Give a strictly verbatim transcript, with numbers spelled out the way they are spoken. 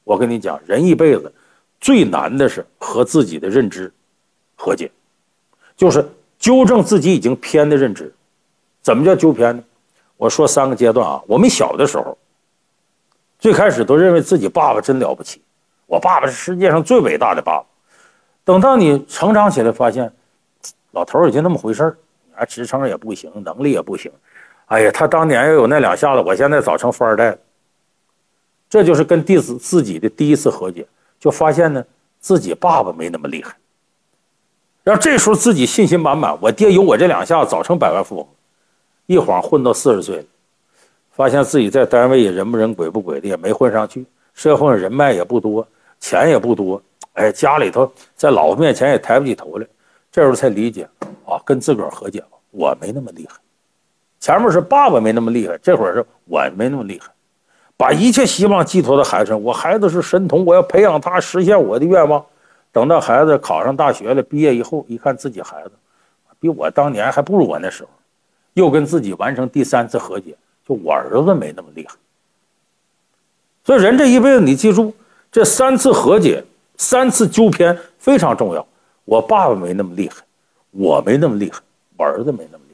我跟你讲，人一辈子最难的是和自己的认知和解，就是纠正自己已经偏的认知。怎么叫纠偏呢？我说三个阶段啊。我们小的时候，最开始都认为自己爸爸真了不起，我爸爸是世界上最伟大的爸爸。等到你成长起来，发现老头也就那么回事儿，啊，职称也不行，能力也不行。哎呀，他当年要有那两下子，我现在早成富二代了。这就是跟弟子自己的第一次和解，就发现呢，自己爸爸没那么厉害。然后这时候自己信心满满，我爹有我这两下子，早成百万富翁。一晃混到四十岁了，发现自己在单位也人不人鬼不鬼的，也没混上去，社会上人脉也不多，钱也不多，哎，家里头在老婆面前也抬不起头来。这时候才理解啊，跟自个儿和解了，我没那么厉害。前面是爸爸没那么厉害，这会儿是我没那么厉害。把一切希望寄托到孩子上，我孩子是神童，我要培养他，实现我的愿望。等到孩子考上大学了，毕业以后一看自己孩子比我当年还不如我那时候，又跟自己完成第三次和解，就我儿子没那么厉害。所以人这一辈子，你记住，这三次和解，三次纠偏非常重要。我爸爸没那么厉害，我没那么厉害，我儿子没那么厉害。